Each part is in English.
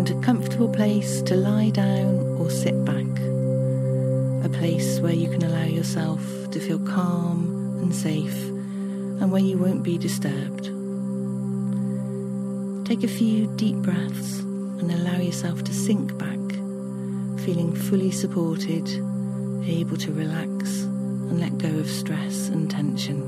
find a comfortable place to lie down or sit back. A place where you can allow yourself to feel calm and safe and where you won't be disturbed. Take a few deep breaths and allow yourself to sink back, feeling fully supported, able to relax and let go of stress and tension.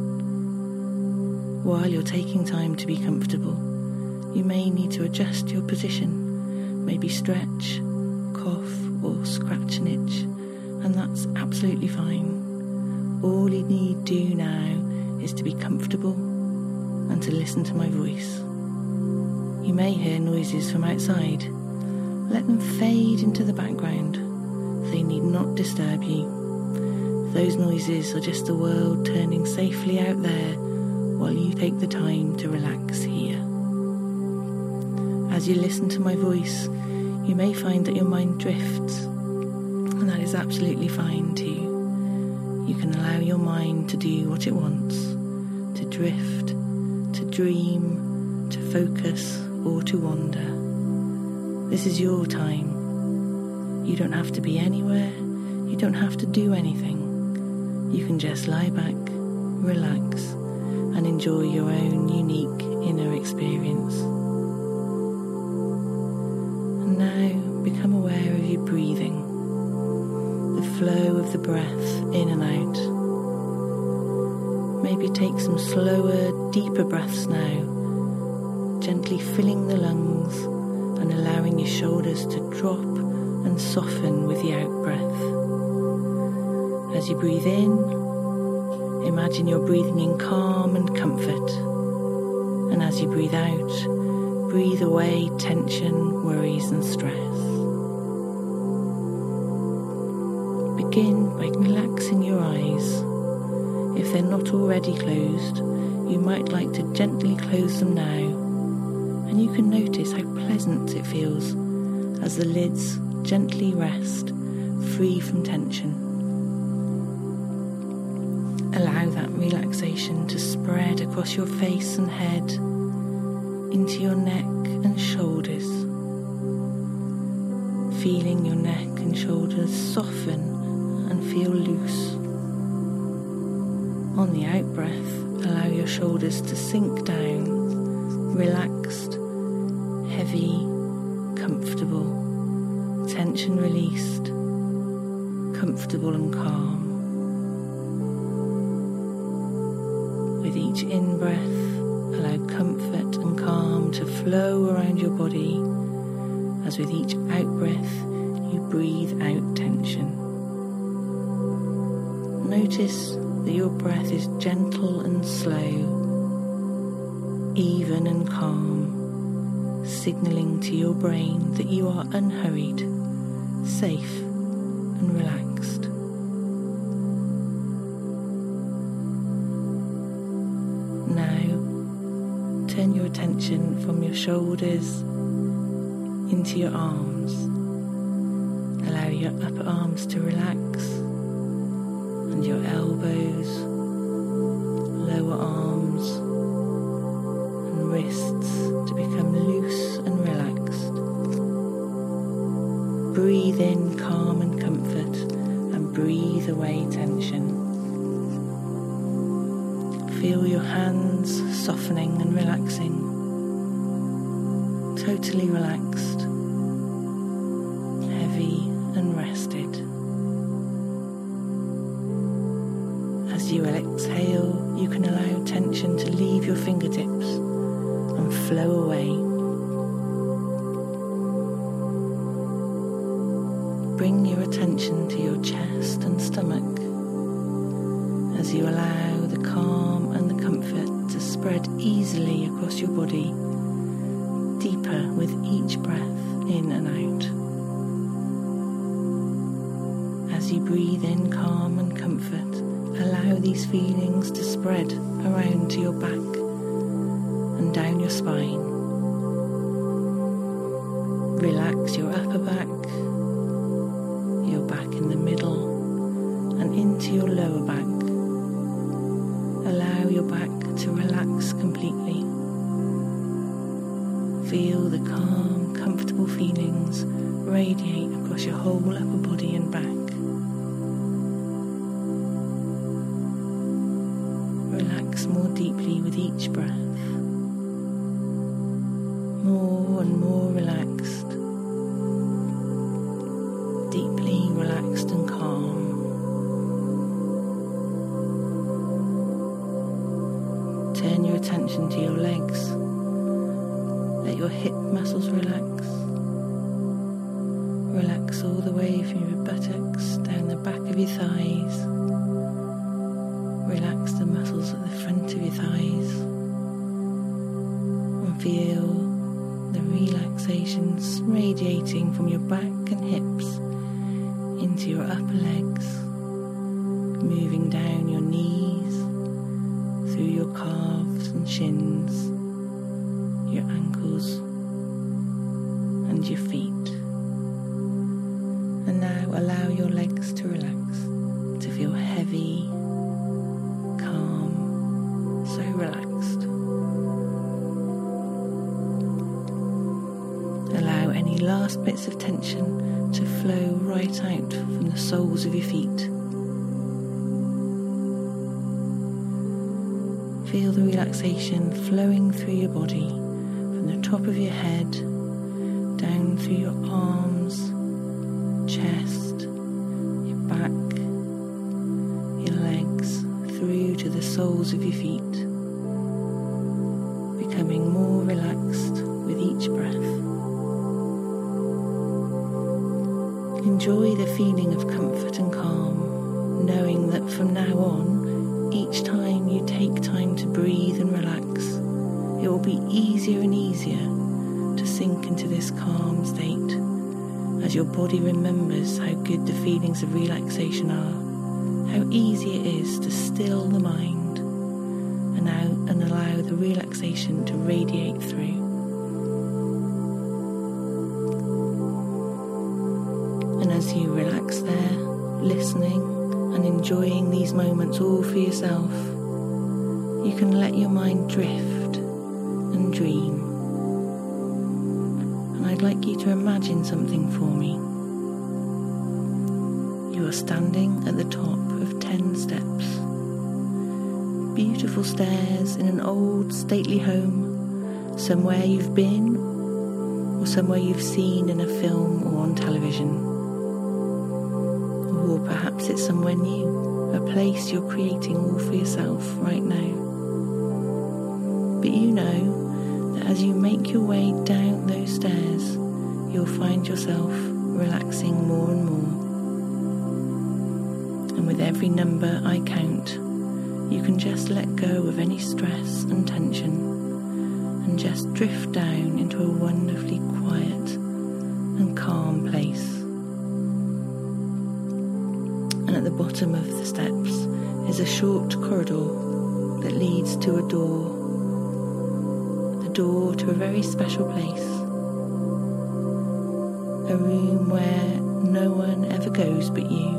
While you're taking time to be comfortable, you may need to adjust your position, maybe stretch, cough or scratch an itch, and that's absolutely fine. All you need to do now is to be comfortable and to listen to my voice. You may hear noises from outside. Let them fade into the background. They need not disturb you. Those noises are just the world turning safely out there while you take the time to relax here. As you listen to my voice, you may find that your mind drifts, and that is absolutely fine too. You can allow your mind to do what it wants, to drift, to dream, to focus, or to wander. This is your time. You don't have to be anywhere, you don't have to do anything. You can just lie back, relax, and enjoy your own unique inner experience. And now become aware of your breathing, the flow of the breath in and out. Maybe take some slower, deeper breaths now, gently filling the lungs and allowing your shoulders to drop and soften with the out-breath. As you breathe in, imagine you're breathing in calm and comfort. And as you breathe out, breathe away tension, worries and stress. Begin by relaxing your eyes. If they're not already closed, you might like to gently close them now. And you can notice how pleasant it feels as the lids gently rest, free from tension. Allow that relaxation to spread across your face and head, into your neck and shoulders. Feeling your neck and shoulders soften and feel loose. On the out-breath, allow your shoulders to sink down, relaxed, heavy, comfortable, tension released, comfortable and calm. With each in-breath, allow comfort and calm to flow around your body, as with each out-breath, you breathe out tension. Notice that your breath is gentle and slow, even and calm, signalling to your brain that you are unhurried, safe and relaxed. Now, turn your attention from your shoulders into your arms. Allow your upper arms to relax and your elbows, lower arms and wrists to become loose and relaxed. Breathe in calm and comfort and breathe away tension. Feel your hands softening and relaxing, totally relaxed, heavy and rested. As you exhale, you can allow tension to leave your fingertips and flow away. Bring your attention to your chest and stomach as you allow the calm and the comfort to spread easily across your body, deeper with each breath in and out. As you breathe in calm and comfort, allow these feelings to spread around to your back and down your spine. Relax your upper back, your back in the middle, and into your lower back. Allow your back to relax completely. Feel the calm comfortable feelings radiate across your whole upper body and back. Relax more deeply with each breath. More and more relaxed. Deeply relaxed and calm. Turn your attention to your legs. Let your hip muscles relax. Relax all the way from your buttocks down the back of your thighs. Relax the muscles at the front of your thighs. And feel the relaxations radiating from your back and hips into your upper legs, moving down your knees, through your calves and shins, your ankles and your feet. And now allow your legs to relax, to feel heavy, calm, so relaxed. Allow any last bits of tension to flow right out from the soles of your feet. Feel the relaxation flowing through your body, from the top of your head, down through your arms, chest, your back, your legs, through to the soles of your feet, becoming more relaxed with each breath. Enjoy the feeling of comfort and calm, knowing that from now on, each time you take time to breathe and relax, it will be easier and easier to sink into this calm state as your body remembers how good the feelings of relaxation are, how easy it is to still the mind and allow the relaxation to radiate through. And as you relax there, listening and enjoying these moments all for yourself, you can let your mind drift and dream. And I'd like you to imagine something for me. You are standing at the top of 10 steps. Beautiful stairs in an old stately home, somewhere you've been or somewhere you've seen in a film or on television. Or perhaps it's somewhere new, a place you're creating all for yourself right now. But you know that as you make your way down those stairs, you'll find yourself relaxing more and more. And with every number I count, you can just let go of any stress and tension and just drift down into a wonderfully quiet and calm place. And at the bottom of the steps is a short corridor that leads to a door. The door to a very special place. A room where no one ever goes but you.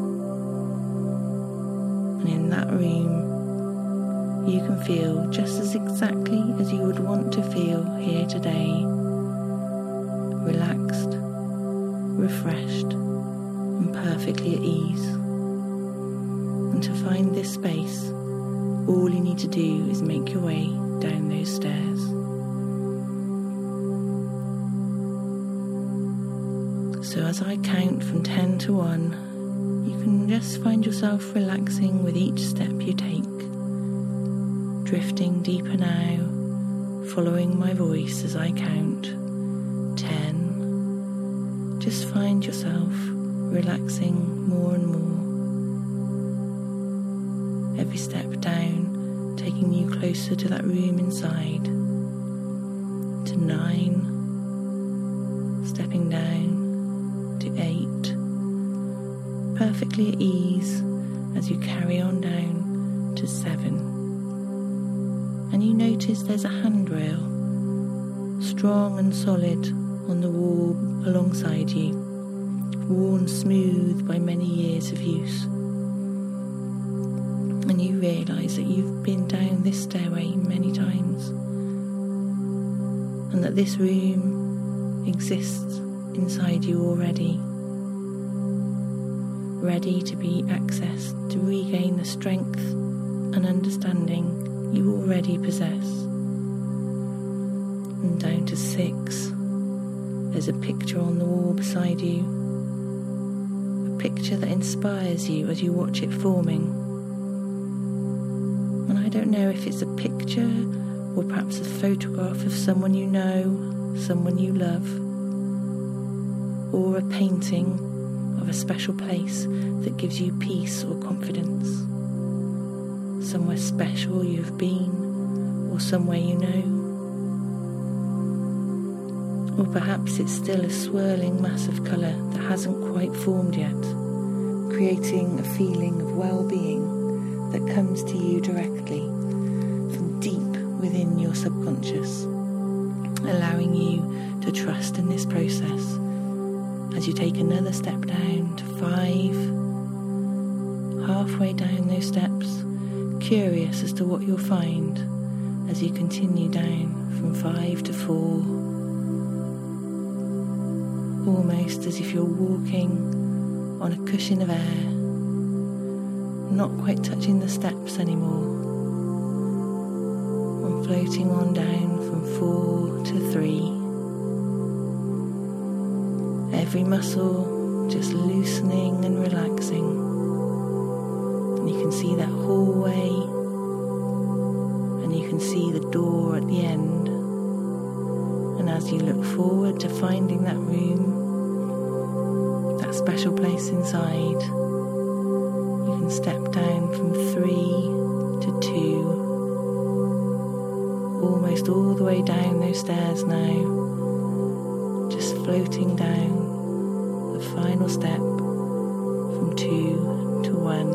And in that room, you can feel just as exactly as you would want to feel here today. Relaxed, refreshed, and perfectly at ease. And to find this space, all you need to do is make your way down those stairs. So as I count from 10 to 1, you can just find yourself relaxing with each step you take. Drifting deeper now, following my voice as I count. 10. Just find yourself relaxing more and more. Every step down, taking you closer to that room inside. To 9. Stepping down. To 8. Perfectly at ease as you carry on down to 7. And you notice there's a handrail, strong and solid, on the wall alongside you, worn smooth by many years of use. And you realise that you've been down this stairway many times, and that this room exists inside you already, ready to be accessed to regain the strength and understanding you already possess. And down to 6, there's a picture on the wall beside you, a picture that inspires you as you watch it forming. And I don't know if it's a picture or perhaps a photograph of someone you know, someone you love, or a painting of a special place that gives you peace or confidence, somewhere special you have been, or somewhere you know. Or perhaps it's still a swirling mass of colour that hasn't quite formed yet, creating a feeling of well-being that comes to you directly from deep within your subconscious, allowing you to trust in this process as you take another step down to 5, halfway down those steps, curious as to what you'll find as you continue down from 5 to 4, almost as if you're walking on a cushion of air, not quite touching the steps anymore, and floating on down from 4 to 3. Every muscle just loosening and relaxing. And you can see that hallway, and you can see the door at the end. And as you look forward to finding that room, that special place inside, you can step down from 3 to 2, almost all the way down those stairs now, just floating down the final step from 2 to 1,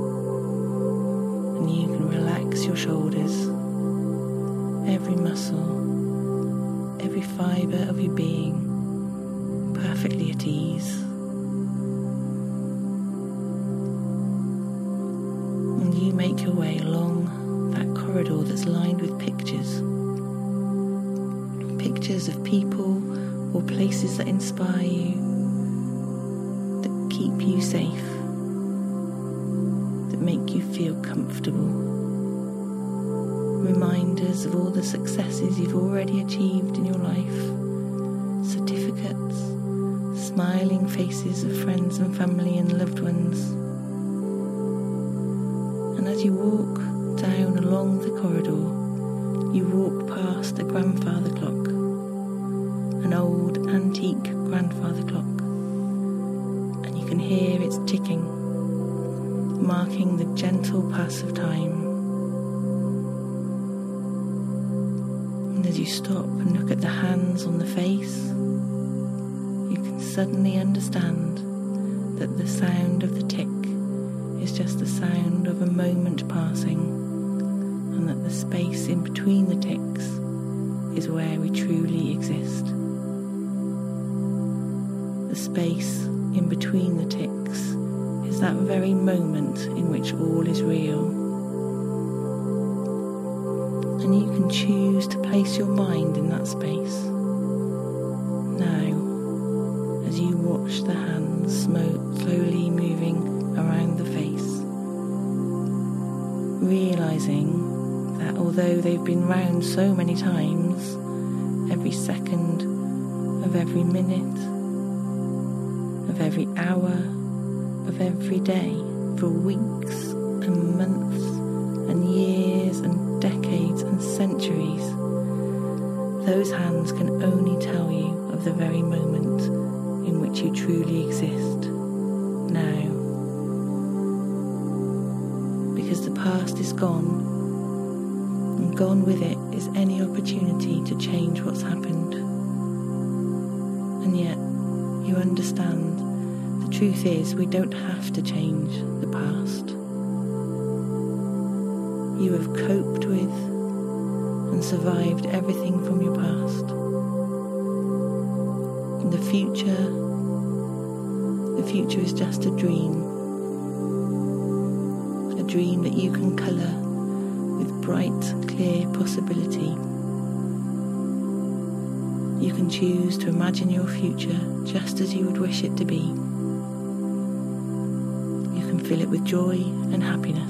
and you can relax your shoulders, every muscle, every fibre of your being, perfectly at ease. And you make your way along that corridor that's lined with pictures of people or places that inspire you, that keep you safe, that make you feel comfortable. Reminders of all the successes you've already achieved in your life, certificates, smiling faces of friends and family and loved ones. And as you walk down along the corridor, you walk past a grandfather clock, an old antique grandfather clock, and you can hear its ticking, marking the gentle pass of time. And as you stop and look at the hands on the face, you can suddenly understand that the sound of the tick is just the sound of a moment passing, and that the space in between the ticks is where we truly exist. The space in between the ticks is that very moment in which all is real. And you can choose to place your mind in that space. Now, as you watch the hands slowly moving around the face, realizing that although they've been round so many times, every second of every minute, of every hour, of every day, for weeks and months and years and decades and centuries, those hands can only tell you of the very moment in which you truly exist, now. Because the past is gone, and gone with it is any opportunity to change what's happened. And yet, you understand, the truth is we don't have to change the past. You have coped with and survived everything from your past. And the future is just a dream that you can colour with bright, clear possibility. You can choose to imagine your future just as you would wish it to be. You can fill it with joy and happiness.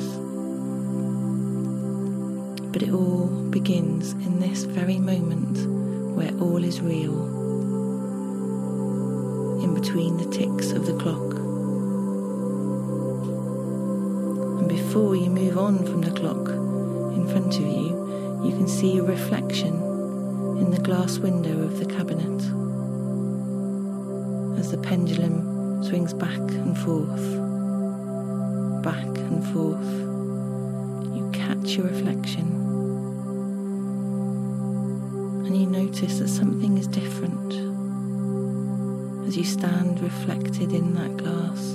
But it all begins in this very moment where all is real, in between the ticks of the clock. And before you move on from the clock in front of you, you can see a reflection in the glass window of the cabinet as the pendulum swings back and forth, back and forth. You catch your reflection and you notice that something is different as you stand reflected in that glass.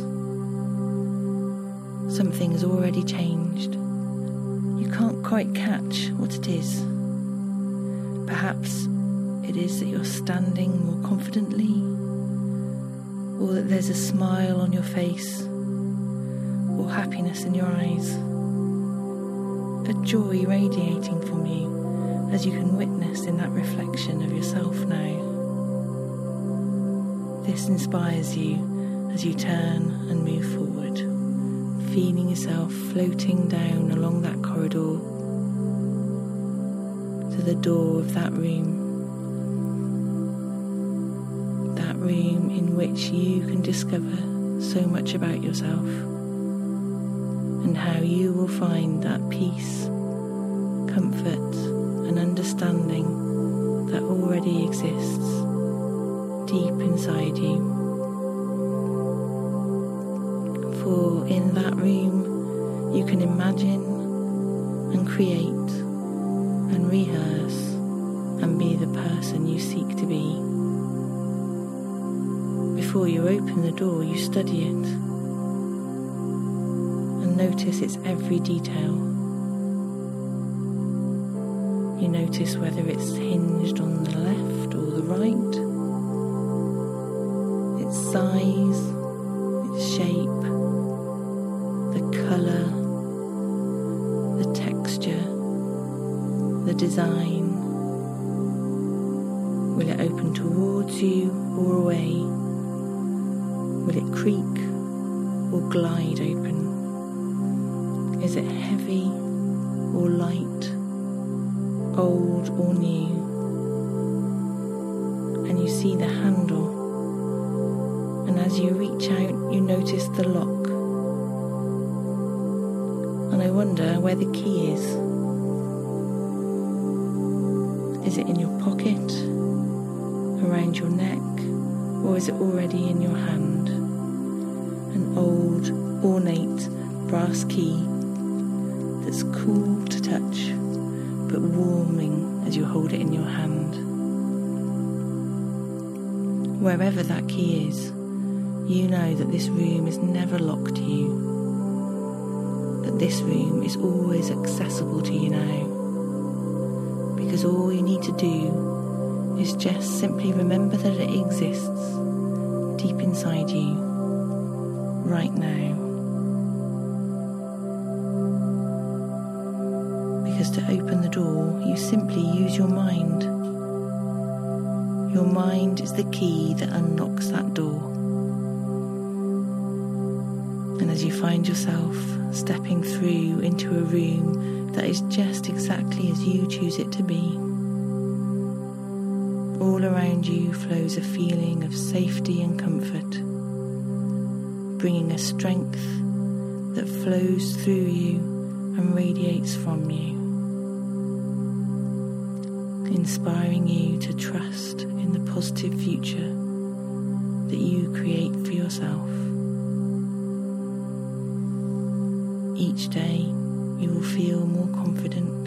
Something has already changed. You can't quite catch what it is. Perhaps it is that you're standing more confidently, or that there's a smile on your face, or happiness in your eyes, a joy radiating from you as you can witness in that reflection of yourself now. This inspires you as you turn and move forward, feeling yourself floating down along that corridor to the door of that room in which you can discover so much about yourself and how you will find that peace, comfort and understanding that already exists deep inside you. For in that room you can imagine and create and rehearse and be the person you seek to be. Before you open the door, you study it and notice its every detail. You notice whether it's hinged on the left or the right, its size, its shape, the colour, the texture, the design. Will it open towards you or away? Will it creak or glide open? Is it heavy or light, old or new? And you see the handle, and as you reach out you notice the lock. And I wonder where the key is. Is it in your pocket, around your neck, or is it already in your hand? An old, ornate brass key that's cool to touch, but warming as you hold it in your hand. Wherever that key is, you know that this room is never locked to you, that this room is always accessible to you now, because all you need to do is just simply remember that it exists deep inside you, right now. Because to open the door, you simply use your mind. Your mind is the key that unlocks that door. And as you find yourself stepping through into a room that is just exactly as you choose it to be, all around you flows a feeling of safety and comfort, bringing a strength that flows through you and radiates from you, inspiring you to trust in the positive future that you create for yourself. Each day you will feel more confident,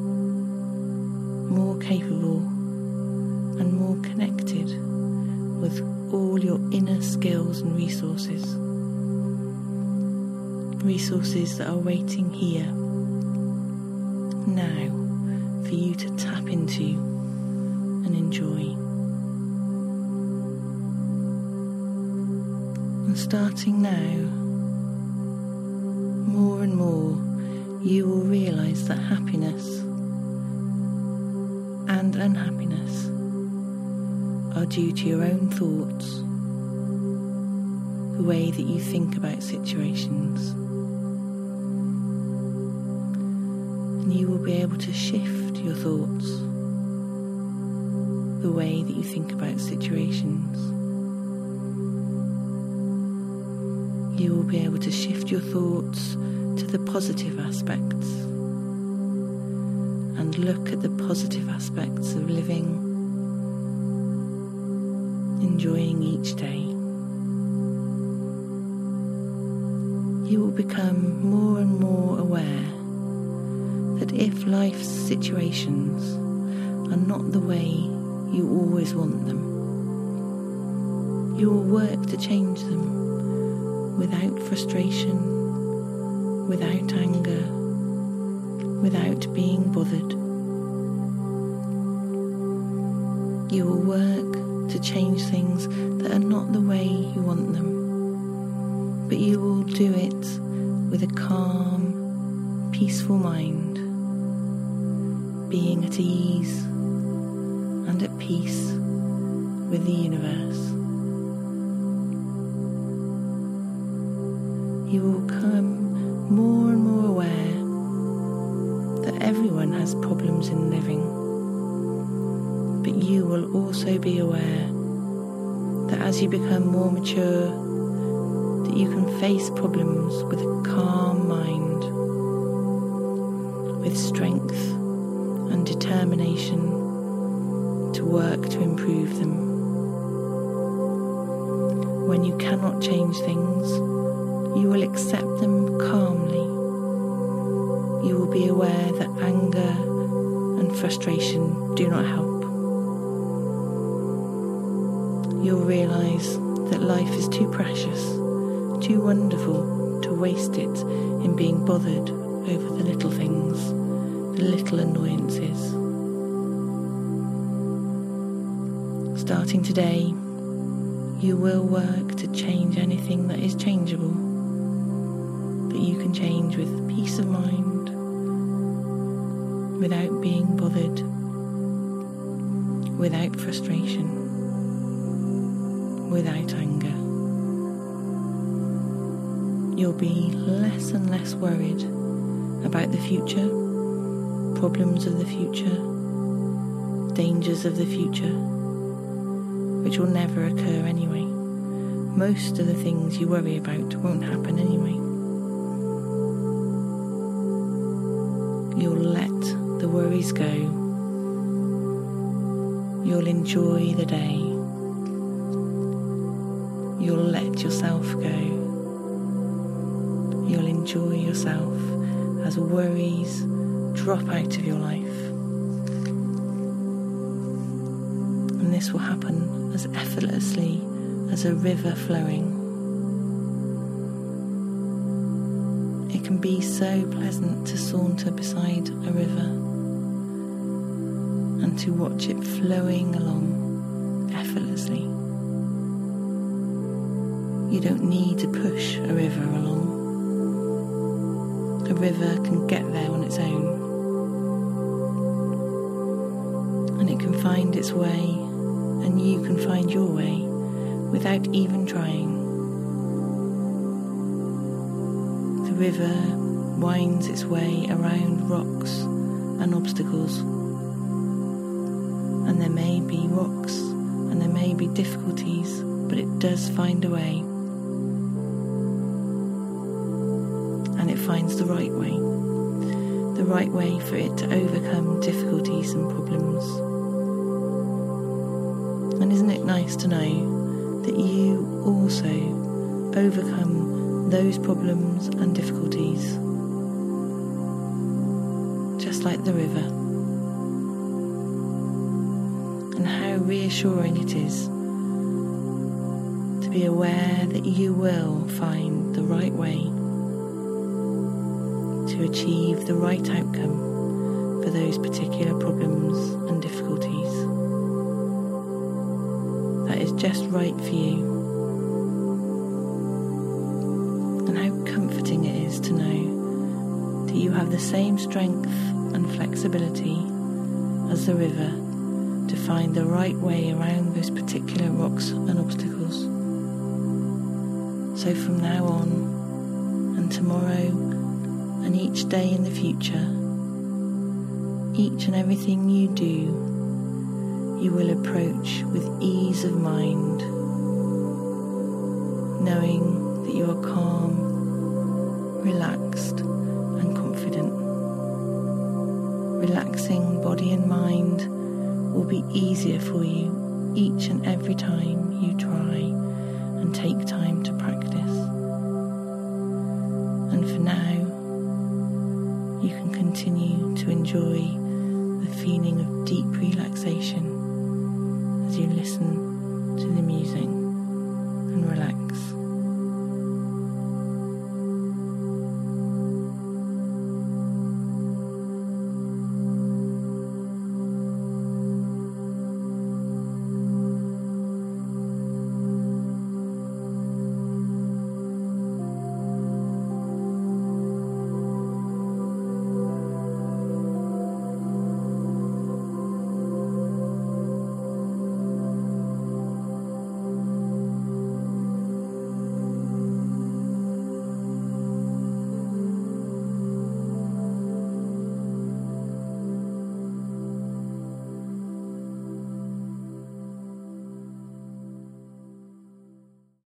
more capable, and more connected with all your inner skills and resources that are waiting here, now, for you to tap into and enjoy. And starting now, more and more, you will realise that happiness and unhappiness due to your own thoughts, the way that you think about situations. And you will be able to shift your thoughts, the way that you think about situations. You will be able to shift your thoughts to the positive aspects and look at the positive aspects of living, enjoying each day. You will become more and more aware that if life's situations are not the way you always want them, you will work to change them without frustration, without anger, without being bothered. You will work to change things that are not the way you want them, but you will do it with a calm, peaceful mind, being at ease and at peace with the universe. You will become more and more aware that everyone has problems in living, but you will also be aware that as you become more mature, that you can face problems with a calm mind, with strength and determination to work to improve them. When you cannot change things, you will accept them calmly. You will be aware that anger and frustration do not help. You'll realise that life is too precious, too wonderful to waste it in being bothered over the little things, the little annoyances. Starting today, you will work to change anything that is changeable, that you can change with peace of mind, without being bothered, without frustration, without anger. You'll be less and less worried about the future, problems of the future, dangers of the future, which will never occur anyway. Most of the things you worry about won't happen anyway. You'll let the worries go. You'll enjoy the day. You'll let yourself go. You'll enjoy yourself as worries drop out of your life. And this will happen as effortlessly as a river flowing. It can be so pleasant to saunter beside a river and to watch it flowing along effortlessly. You don't need to push a river along. A river can get there on its own, and it can find its way, and you can find your way without even trying. The river winds its way around rocks and obstacles, and there may be rocks and there may be difficulties, but it does find a way, and it finds the right way for it to overcome difficulties and problems. And isn't it nice to know that you also overcome those problems and difficulties, just like the river? And how reassuring it is to be aware that you will find the right way to achieve the right outcome for those particular problems and difficulties. That is just right for you. And how comforting it is to know that you have the same strength and flexibility as the river to find the right way around those particular rocks and obstacles. So from now on, and tomorrow, and each day in the future, each and everything you do, you will approach with ease of mind, knowing that you are calm, relaxed and confident. Relaxing body and mind will be easier for you each and every time you try and take time to practice. And for now, you can continue to enjoy the feeling of deep relaxation as you listen